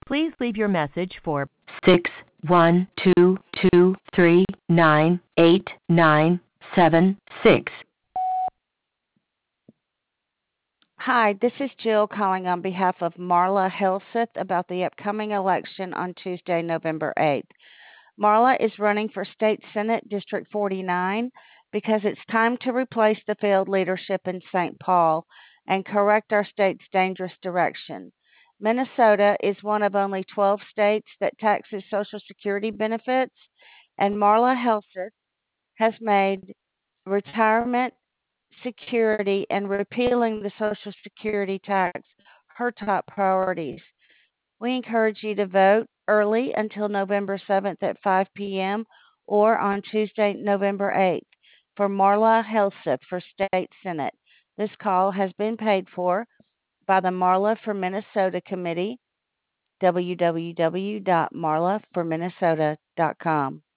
Please leave your message for 61223989976. Hi, this is Jill calling on behalf of Marla Helseth about the upcoming election on Tuesday, November 8th. Marla is running for State Senate District 49 because it's time to replace the failed leadership in St. Paul and correct our state's dangerous direction. Minnesota is one of only 12 states that taxes Social Security benefits, and Marla Helseth has made retirement security and repealing the Social Security tax her top priorities. We encourage you to vote early until November 7th at 5 p.m. or on Tuesday, November 8th for Marla Helseth for State Senate. This call has been paid for by the Marla for Minnesota Committee, www.marlaforminnesota.com.